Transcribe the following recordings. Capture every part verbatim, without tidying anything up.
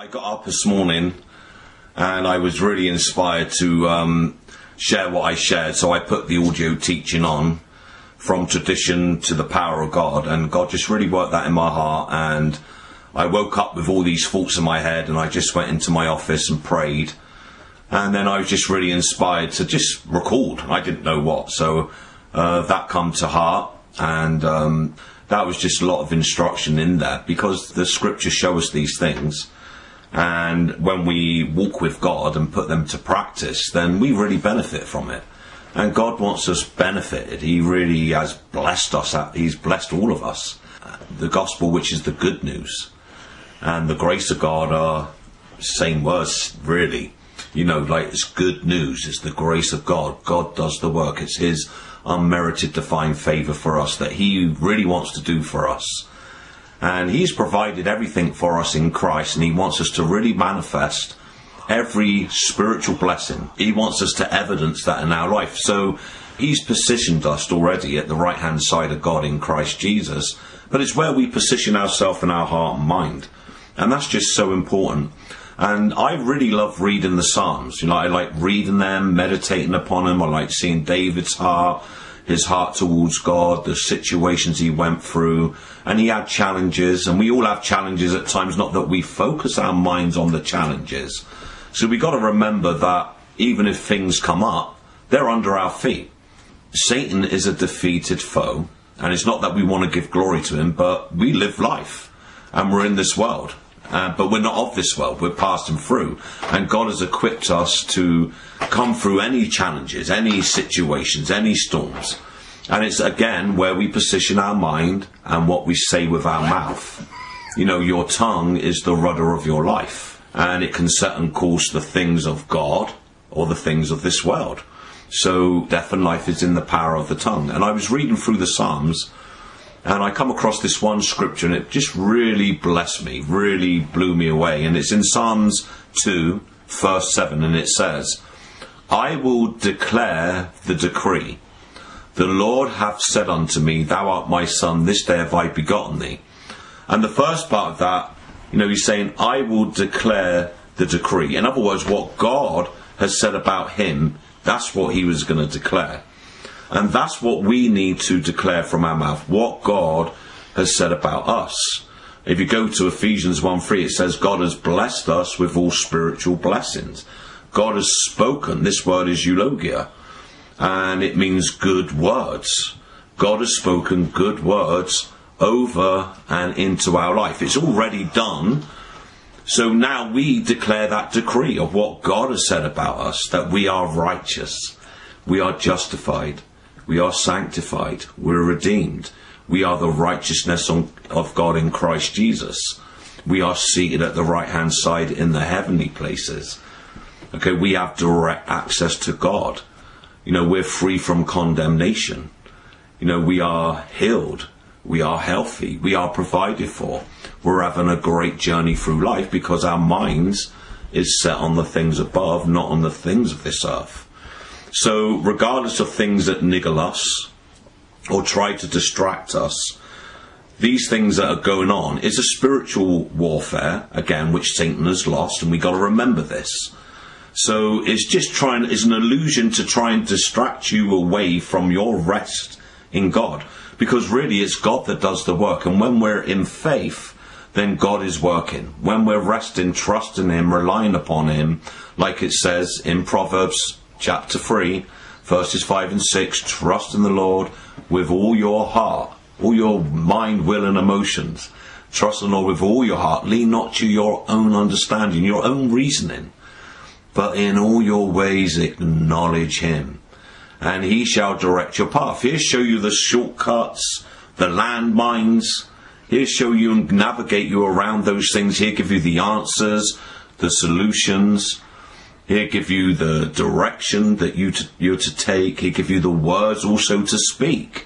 I got up this morning and I was really inspired to um, share what I shared, so I put the audio teaching on from tradition to the power of God, and God just really worked that in my heart. And I woke up with all these thoughts in my head, and I just went into my office and prayed, and then I was just really inspired to just record. I didn't know what, so uh, that come to heart, and um, that was just a lot of instruction in there, because the scriptures show us these things. And when we walk with God and put them to practice, then we really benefit from it. And God wants us benefited. He really has blessed us. He's blessed all of us. The gospel, which is the good news, and the grace of God are same words, really. You know, like, it's good news. It's the grace of God. God does the work. It's His unmerited divine favour for us that He really wants to do for us. And He's provided everything for us in Christ, and He wants us to really manifest every spiritual blessing. He wants us to evidence that in our life. So He's positioned us already at the right hand side of God in Christ Jesus. But it's where we position ourselves in our heart and mind. And that's just so important. And I really love reading the Psalms. You know, I like reading them, meditating upon them. I like seeing David's heart, his heart towards God, the situations he went through. And he had challenges, and we all have challenges at times, not that we focus our minds on the challenges. So we got to remember that even if things come up, they're under our feet. Satan is a defeated foe, and it's not that we want to give glory to him, but we live life, and we're in this world. Uh, but we're not of this world, we're passing through. And God has equipped us to come through any challenges, any situations, any storms. And it's again where we position our mind and what we say with our mouth. You know, your tongue is the rudder of your life, and it can set and course the things of God or the things of this world. So death and life is in the power of the tongue. And I was reading through the Psalms, and I come across this one scripture, and it just really blessed me, really blew me away. And it's in Psalms two, verse seven, and it says, I will declare the decree. The Lord hath said unto me, Thou art my son, this day have I begotten thee. And the first part of that, you know, he's saying, I will declare the decree. In other words, what God has said about him, that's what he was going to declare. And that's what we need to declare from our mouth, what God has said about us. If you go to Ephesians one three, it says, God has blessed us with all spiritual blessings. God has spoken. This word is eulogia, and it means good words. God has spoken good words over and into our life. It's already done. So now we declare that decree of what God has said about us, that we are righteous, we are justified, we are sanctified, we're redeemed, we are the righteousness of God in Christ Jesus. We are seated at the right hand side in the heavenly places. Okay, we have direct access to God. You know, we're free from condemnation. You know, we are healed. We are healthy. We are provided for. We're having a great journey through life because our minds is set on the things above, not on the things of this earth. So regardless of things that niggle us or try to distract us, these things that are going on is a spiritual warfare, again, which Satan has lost, and we got to remember this. So it's just trying, it's an illusion to try and distract you away from your rest in God. Because really it's God that does the work. And when we're in faith, then God is working. When we're resting, trusting Him, relying upon Him, like it says in Proverbs chapter three, verses five and six, trust in the Lord with all your heart, all your mind, will and emotions. Trust in the Lord with all your heart. Lean not to your own understanding, your own reasoning, but in all your ways acknowledge Him, and He shall direct your path. He'll show you the shortcuts, the landmines. He'll show you and navigate you around those things. He'll give you the answers, the solutions. He'll give you the direction that you to, you're to take. He'll give you the words also to speak.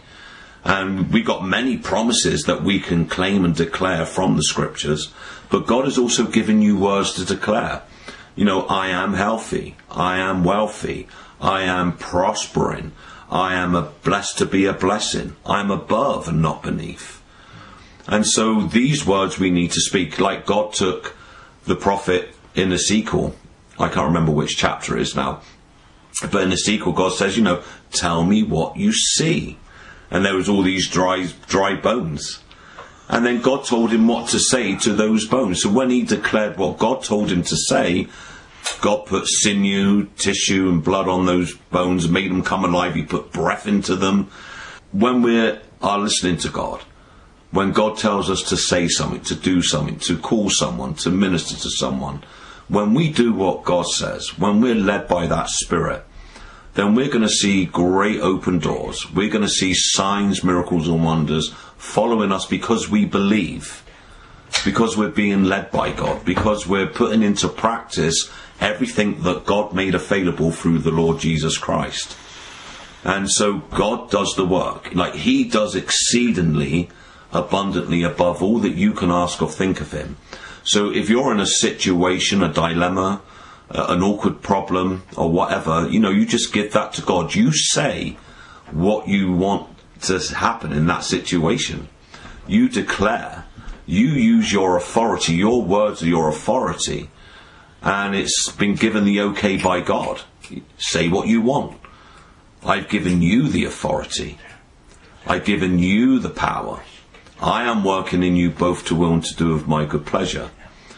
And we got many promises that we can claim and declare from the scriptures, but God has also given you words to declare. You know, I am healthy, I am wealthy, I am prospering, I am a blessed to be a blessing, I am above and not beneath. And so these words we need to speak, like God took the prophet in Ezekiel, I can't remember which chapter it is now, but in Ezekiel, God says, you know, tell me what you see. And there was all these dry, dry bones. And then God told him what to say to those bones. So when he declared what God told him to say, God put sinew, tissue and blood on those bones and made them come alive. He put breath into them. When we are listening to God, when God tells us to say something, to do something, to call someone, to minister to someone, when we do what God says, when we're led by that Spirit, then we're going to see great open doors. We're going to see signs, miracles and wonders following us because we believe, because we're being led by God, because we're putting into practice everything that God made available through the Lord Jesus Christ. And so God does the work. Like, he does exceedingly abundantly above all that you can ask or think of him. So if you're in a situation, a dilemma, uh, an awkward problem or whatever, you know, you just give that to God. You say what you want to happen in that situation. You declare. You use your authority. Your words are your authority. And it's been given the okay by God. Say what you want. I've given you the authority. I've given you the power. I am working in you both to will and to do of my good pleasure.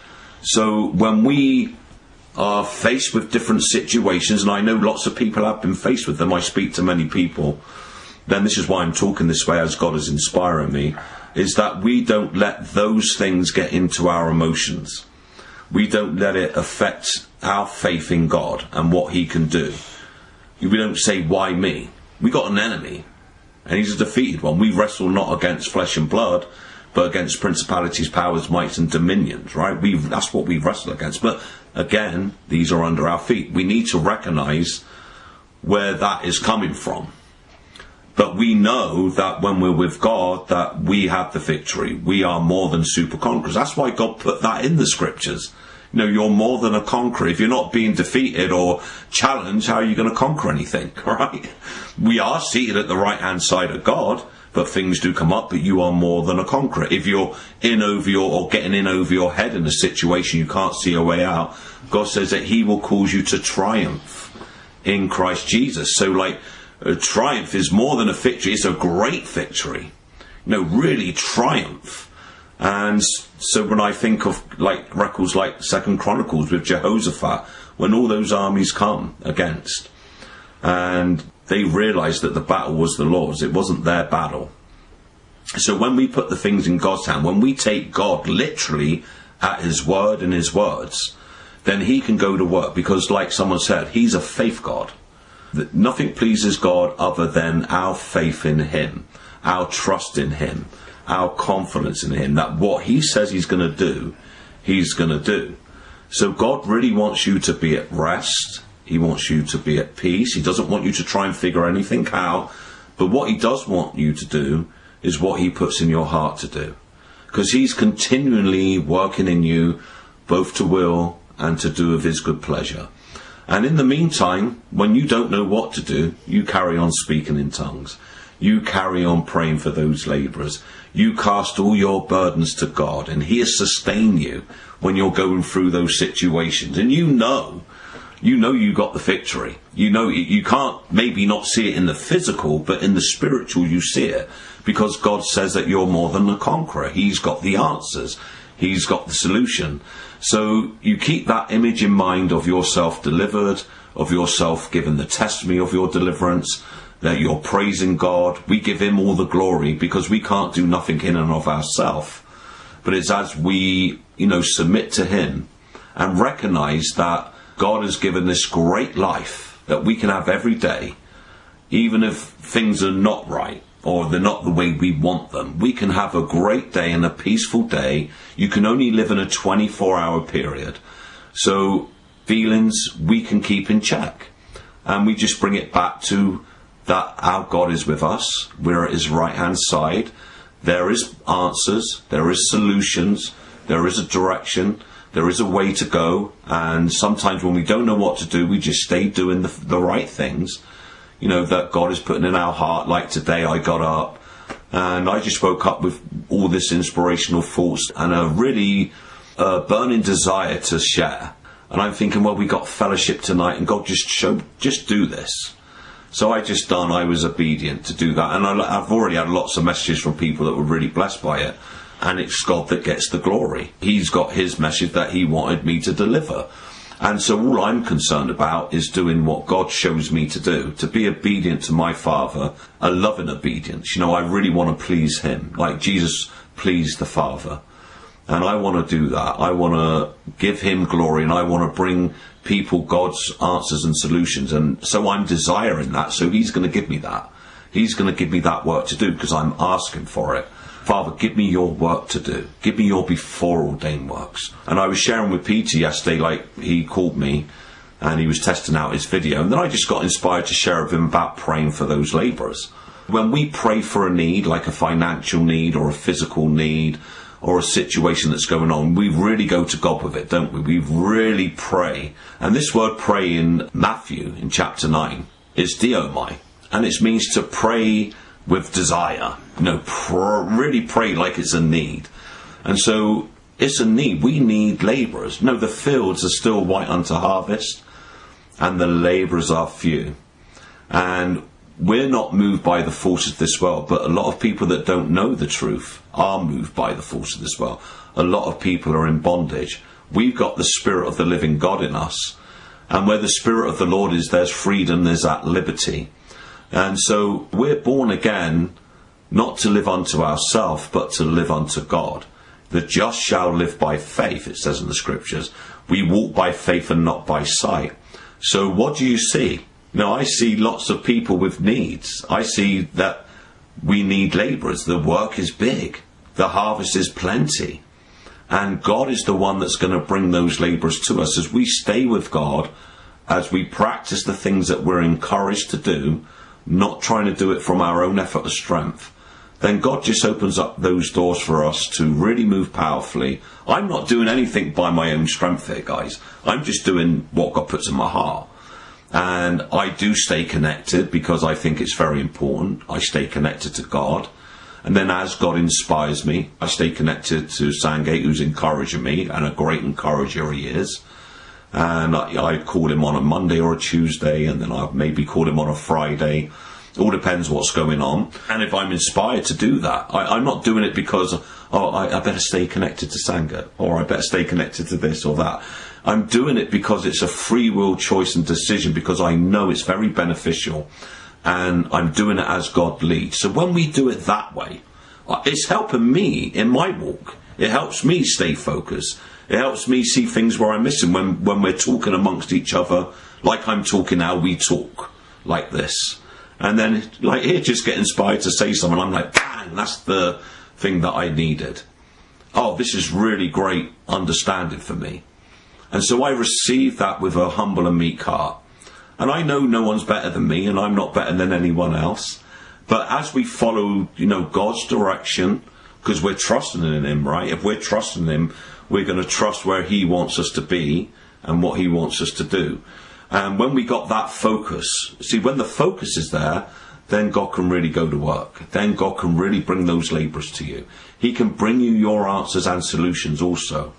So when we are faced with different situations, and I know lots of people have been faced with them, I speak to many people, then this is why I'm talking this way as God is inspiring me, is that we don't let those things get into our emotions. We don't let it affect our faith in God and what he can do. We don't say, why me? We got an enemy, and he's a defeated one. We wrestle not against flesh and blood, but against principalities, powers, mights and dominions, right? We that's what we wrestle against. But again, these are under our feet. We need to recognize where that is coming from. But we know that when we're with God, that we have the victory. We are more than super conquerors. That's why God put that in the scriptures. You know, you're more than a conqueror. If you're not being defeated or challenged, how are you going to conquer anything, right? We are seated at the right-hand side of God, but things do come up, but you are more than a conqueror. If you're in over your, or getting in over your head in a situation you can't see a way out, God says that he will cause you to triumph in Christ Jesus. So, like, a triumph is more than a victory. It's a great victory. You know, really triumph. And so when I think of like records like Second Chronicles with Jehoshaphat, when all those armies come against, and they realised that the battle was the Lord's, it wasn't their battle. So when we put the things in God's hand, when we take God literally at his word and his words, then he can go to work, because like someone said, he's a faith God. That nothing pleases God other than our faith in him, our trust in him, our confidence in him, that what he says he's going to do, he's going to do. So God really wants you to be at rest. He wants you to be at peace. He doesn't want you to try and figure anything out. But what he does want you to do is what he puts in your heart to do. Because he's continually working in you both to will and to do of his good pleasure. And in the meantime, when you don't know what to do, you carry on speaking in tongues. You carry on praying for those labourers. You cast all your burdens to God, and he has sustained you when you're going through those situations. And you know, you know you got the victory. You know, you can't maybe not see it in the physical, but in the spiritual you see it, because God says that you're more than a conqueror. He's got the answers. He's got the solution. So you keep that image in mind of yourself delivered, of yourself given the testimony of your deliverance, that you're praising God. We give him all the glory, because we can't do nothing in and of ourselves. But it's as we, you know, submit to him and recognize that God has given this great life that we can have every day, even if things are not right or they're not the way we want them. We can have a great day and a peaceful day. You can only live in a twenty-four hour period. So feelings we can keep in check. And we just bring it back to that our God is with us. We're at his right-hand side. There is answers. There is solutions. There is a direction. There is a way to go. And sometimes when we don't know what to do, we just stay doing the, the right things, you know, that God is putting in our heart. Like today I got up and I just woke up with all this inspirational thoughts and a really a burning desire to share. And I'm thinking, well, we got fellowship tonight, and God just showed, just do this. So I just done, I was obedient to do that. And I, I've already had lots of messages from people that were really blessed by it. And it's God that gets the glory. He's got his message that he wanted me to deliver. And so all I'm concerned about is doing what God shows me to do, to be obedient to my Father, a loving obedience. You know, I really want to please him, like Jesus pleased the Father. And I want to do that. I want to give him glory, and I want to bring people God's answers and solutions. And so I'm desiring that. So he's going to give me that. He's going to give me that work to do because I'm asking for it. Father, give me your work to do. Give me your before ordained works. And I was sharing with Peter yesterday, like he called me and he was testing out his video. And then I just got inspired to share with him about praying for those labourers. When we pray for a need, like a financial need or a physical need, or a situation that's going on, we really go to God with it, don't we? We really pray. And this word pray in Matthew, in chapter nine, is diomai. And it means to pray with desire. You know, pr- really pray like it's a need. And so, it's a need. We need labourers. No, the fields are still white unto harvest, and the labourers are few. And we're not moved by the force of this world, but a lot of people that don't know the truth are moved by the force of this world. A lot of people are in bondage. We've got the Spirit of the living God in us. And where the Spirit of the Lord is, there's freedom, there's that liberty. And so we're born again, not to live unto ourselves, but to live unto God. The just shall live by faith, it says in the scriptures. We walk by faith and not by sight. So what do you see? Now, I see lots of people with needs. I see that we need labourers. The work is big. The harvest is plenty. And God is the one that's going to bring those labourers to us. As we stay with God, as we practice the things that we're encouraged to do, not trying to do it from our own effort or strength, then God just opens up those doors for us to really move powerfully. I'm not doing anything by my own strength here, guys. I'm just doing what God puts in my heart. And I do stay connected because I think it's very important. I stay connected to God. And then as God inspires me, I stay connected to Sangate, who's encouraging me, and a great encourager he is. And I, I call him on a Monday or a Tuesday, and then I maybe call him on a Friday. It all depends what's going on. And if I'm inspired to do that, I, I'm not doing it because, oh, I, I better stay connected to Sangate, or I better stay connected to this or that. I'm doing it because it's a free will choice and decision, because I know it's very beneficial, and I'm doing it as God leads. So when we do it that way, it's helping me in my walk. It helps me stay focused. It helps me see things where I'm missing. When, when we're talking amongst each other, like I'm talking now, we talk like this. And then, like here, just get inspired to say something. I'm like, bang, that's the thing that I needed. Oh, this is really great understanding for me. And so I receive that with a humble and meek heart. And I know no one's better than me, and I'm not better than anyone else. But as we follow, you know, God's direction, because we're trusting in him, right? If we're trusting him, we're going to trust where he wants us to be and what he wants us to do. And when we got that focus, see, when the focus is there, then God can really go to work. Then God can really bring those labourers to you. He can bring you your answers and solutions also.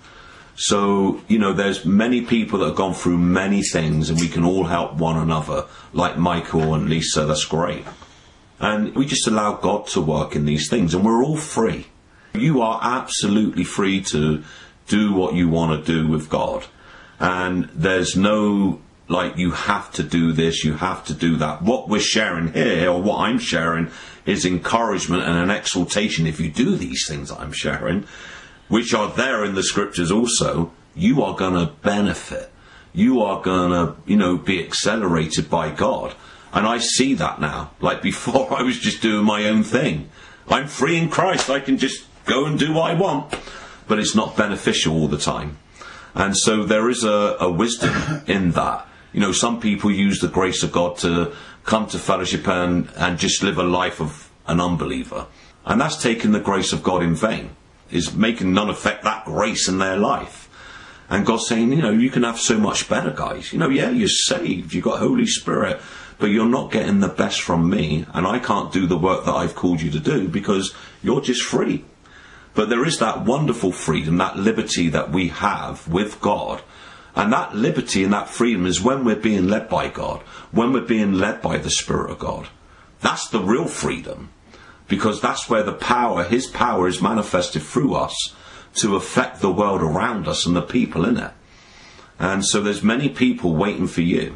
So, you know, there's many people that have gone through many things, and we can all help one another, like Michael and Lisa. That's great. And we just allow God to work in these things, and we're all free. You are absolutely free to do what you want to do with God. And there's no, like, you have to do this, you have to do that. What we're sharing here, or what I'm sharing, is encouragement and an exhortation. If you do these things that I'm sharing, which are there in the scriptures also, you are going to benefit. You are going to, you know, be accelerated by God. And I see that now. Like before, I was just doing my own thing. I'm free in Christ. I can just go and do what I want. But it's not beneficial all the time. And so there is a, a wisdom in that. You know, some people use the grace of God to come to fellowship and, and just live a life of an unbeliever. And that's taking the grace of God in vain. Is making none affect that grace in their life. And God's saying, you know, you can have so much better, guys. You know, yeah, you're saved, you've got Holy Spirit, but you're not getting the best from me, and I can't do the work that I've called you to do because you're just free. But there is that wonderful freedom, that liberty that we have with God. And that liberty and that freedom is when we're being led by God, when we're being led by the Spirit of God. That's the real freedom, because that's where the power, his power, is manifested through us to affect the world around us and the people in it. And so there's many people waiting for you.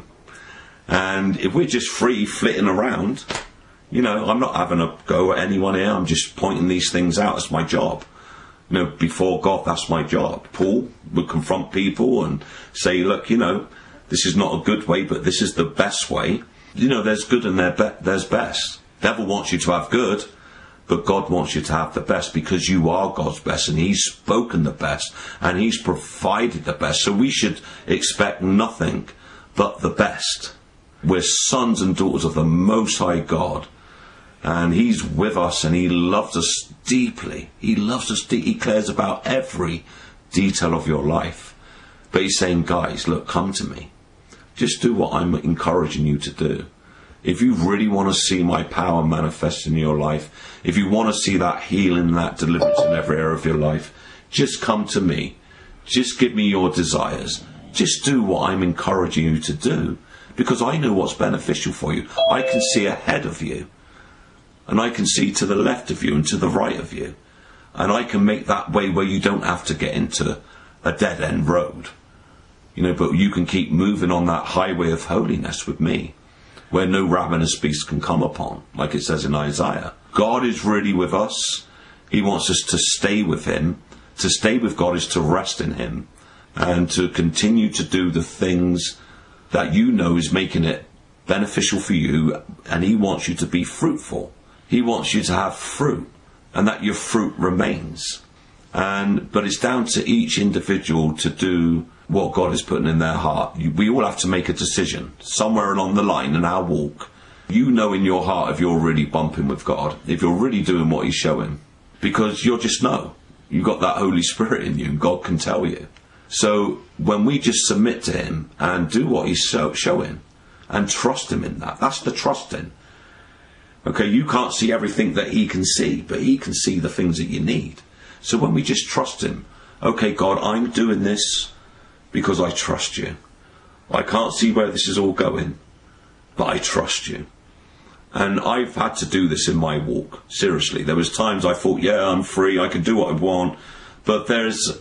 And if we're just free flitting around, you know, I'm not having a go at anyone here. I'm just pointing these things out. It's my job. You know, before God, that's my job. Paul would confront people and say, look, you know, this is not a good way, but this is the best way. You know, there's good and there's best. Devil wants you to have good, but God wants you to have the best, because you are God's best, and he's spoken the best, and he's provided the best. So we should expect nothing but the best. We're sons and daughters of the Most High God. And he's with us, and he loves us deeply. He loves us deeply. He cares about every detail of your life. But he's saying, guys, look, come to me. Just do what I'm encouraging you to do. If you really want to see my power manifest in your life, if you want to see that healing, that deliverance in every area of your life, just come to me. Just give me your desires. Just do what I'm encouraging you to do, because I know what's beneficial for you. I can see ahead of you. And I can see to the left of you and to the right of you. And I can make that way where you don't have to get into a dead-end road. You know, but you can keep moving on that highway of holiness with me, where no ravenous beast can come upon, like it says in Isaiah. God is really with us. He wants us to stay with him. To stay with God is to rest in him, and to continue to do the things that you know is making it beneficial for you, and he wants you to be fruitful. He wants you to have fruit, and that your fruit remains. And but it's down to each individual to do what God is putting in their heart. We all have to make a decision somewhere along the line in our walk. You know in your heart if you're really bumping with God, if you're really doing what he's showing, because you'll just know. You've got that Holy Spirit in you, and God can tell you. So when we just submit to him and do what he's show, showing, and trust him in that, that's the trusting. Okay, you can't see everything that he can see, but he can see the things that you need. So when we just trust him, okay, God, I'm doing this because I trust you. I can't see where this is all going, but I trust you. And I've had to do this in my walk. Seriously, there was times I thought, yeah, I'm free, I can do what I want. But there's,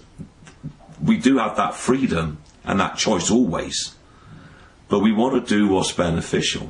we do have that freedom and that choice always. But we want to do what's beneficial.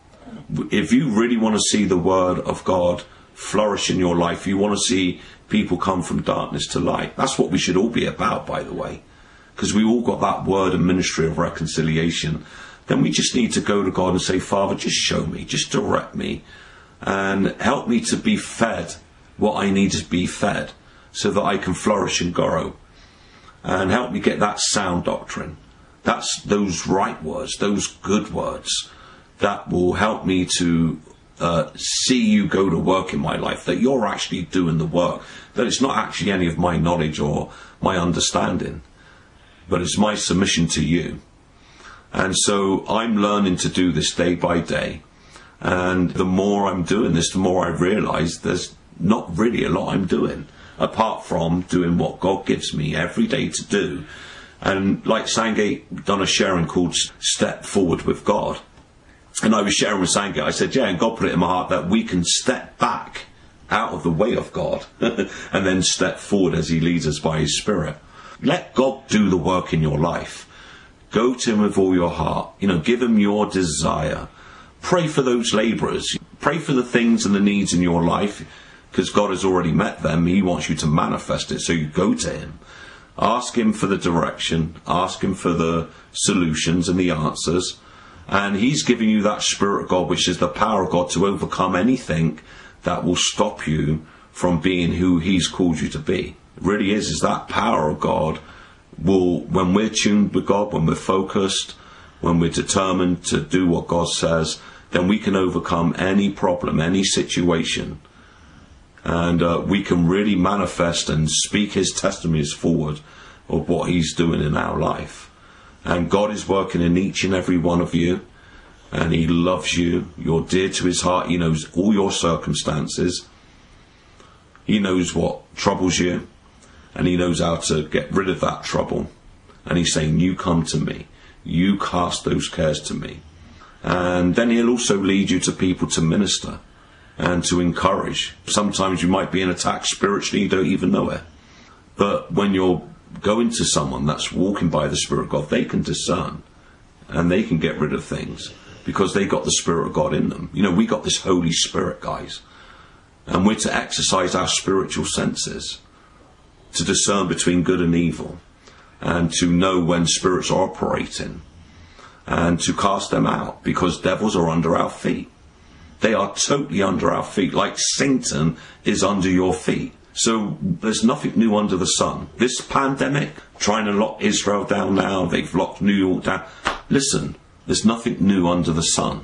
If you really want to see the word of God flourish in your life, you want to see people come from darkness to light. That's what we should all be about, by the way. Because we all got that word and ministry of reconciliation. Then we just need to go to God and say, Father, just show me, just direct me, and help me to be fed what I need to be fed, so that I can flourish and grow. And help me get that sound doctrine. That's those right words, those good words, that will help me to uh, see you go to work in my life, that you're actually doing the work, that it's not actually any of my knowledge or my understanding, but it's my submission to you. And so I'm learning to do this day by day. And the more I'm doing this, the more I realise there's not really a lot I'm doing, apart from doing what God gives me every day to do. And like Sandgate done a sharing called Step Forward with God. And I was sharing with Sandgate, I said, yeah, and God put it in my heart that we can step back out of the way of God and then step forward as he leads us by his Spirit. Let God do the work in your life. Go to him with all your heart. You know, give him your desire. Pray for those labourers. Pray for the things and the needs in your life, because God has already met them. He wants you to manifest it. So you go to him. Ask him for the direction. Ask him for the solutions and the answers. And he's giving you that Spirit of God, which is the power of God to overcome anything that will stop you from being who he's called you to be. It really is, is that power of God will, when we're tuned with God, when we're focused, when we're determined to do what God says, then we can overcome any problem, any situation. And uh, we can really manifest and speak his testimonies forward of what he's doing in our life. And God is working in each and every one of you. And he loves you. You're dear to his heart. He knows all your circumstances. He knows what troubles you, and he knows how to get rid of that trouble. And he's saying, you come to me. You cast those cares to me. And then he'll also lead you to people to minister and to encourage. Sometimes you might be in attack spiritually, you don't even know it. But when you're going to someone that's walking by the Spirit of God, they can discern and they can get rid of things because they got the Spirit of God in them. You know, we got this Holy Spirit, guys. And we're to exercise our spiritual senses to discern between good and evil and to know when spirits are operating and to cast them out, because devils are under our feet. They are totally under our feet, like Satan is under your feet. So there's nothing new under the sun. This pandemic, trying to lock Israel down now, they've locked New York down. Listen, there's nothing new under the sun.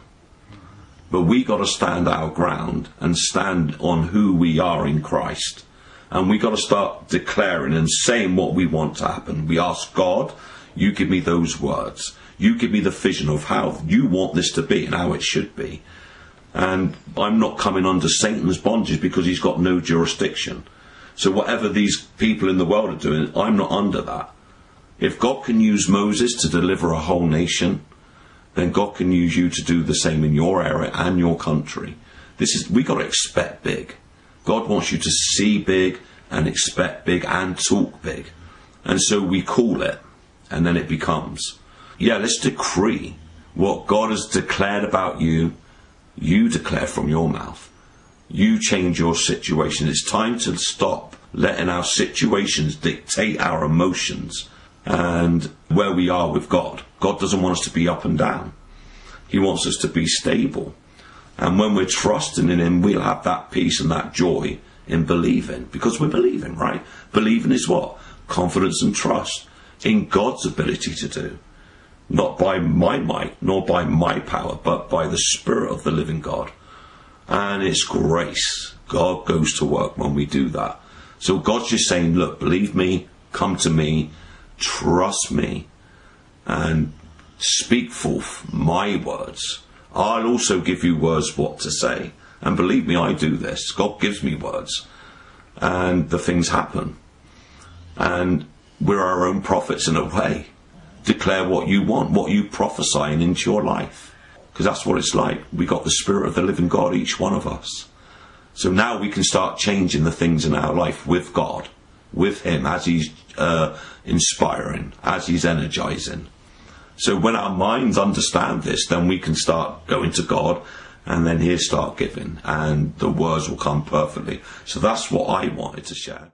But we got to stand our ground and stand on who we are in Christ. And we got to start declaring and saying what we want to happen. We ask God, you give me those words. You give me the vision of how you want this to be and how it should be. And I'm not coming under Satan's bondage because he's got no jurisdiction. So whatever these people in the world are doing, I'm not under that. If God can use Moses to deliver a whole nation, then God can use you to do the same in your area and your country. This is, we got to expect big. God wants you to see big and expect big and talk big. And so we call it, and then it becomes. Yeah, let's decree what God has declared about you. You declare from your mouth. You change your situation. It's time to stop letting our situations dictate our emotions and where we are with God. God doesn't want us to be up and down. He wants us to be stable. And when we're trusting in him, we'll have that peace and that joy in believing. Because we're believing, right? Believing is what? Confidence and trust in God's ability to do. Not by my might, nor by my power, but by the Spirit of the living God. And it's grace. God goes to work when we do that. So God's just saying, look, believe me, come to me, trust me, and speak forth my words. I'll also give you words what to say. And believe me, I do this. God gives me words. And the things happen. And we're our own prophets in a way. Declare what you want, what you prophesying into your life. Because that's what it's like. We got the Spirit of the living God, each one of us. So now we can start changing the things in our life with God, with him, as he's uh, inspiring, as he's energizing. So when our minds understand this, then we can start going to God, and then he'll start giving, and the words will come perfectly. So that's what I wanted to share.